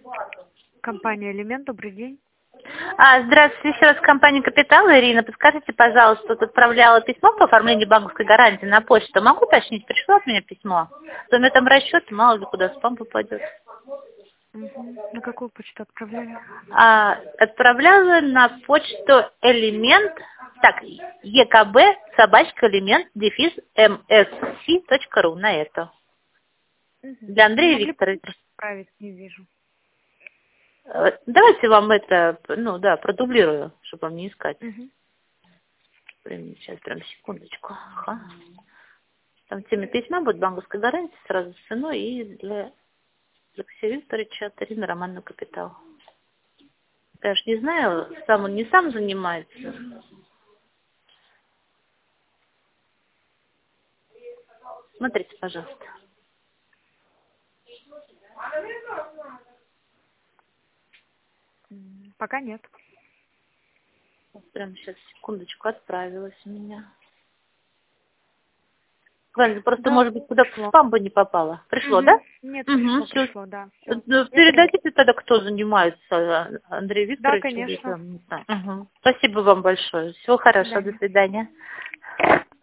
Компания «Элемент», добрый день. Здравствуйте, еще раз компания «Капитал». Ирина, подскажите, пожалуйста, тут отправляла письмо по оформлению банковской гарантии на почту. Могу уточнить, пришло от меня письмо? То у меня там расчет, мало ли куда спам попадет. На какую почту отправляли? Отправляла на почту «Элемент», так, ekb@элемент-msc.ru, на это. Для Андрея Могли бы Викторовича. отправить, не вижу. Давайте вам это, продублирую, чтобы вам не искать. Сейчас, прям секундочку. Ага. Там в теме письма будет банковская гарантия сразу с ценой и для Алексея Викторовича от Ирины Романовны «Капитал». Конечно, не знаю, сам он не сам занимается. Смотрите, пожалуйста. Пока нет. Прям сейчас, секундочку, отправилась у меня. Ладно, просто, Да, может быть, куда в спам бы не попало. Пришло, да? Нет, пришло, да. Всё. Передадите тогда, кто занимается, Андрей Да, Викторович? Или конечно. там, не знаю. Спасибо вам большое. Всего хорошего. До свидания.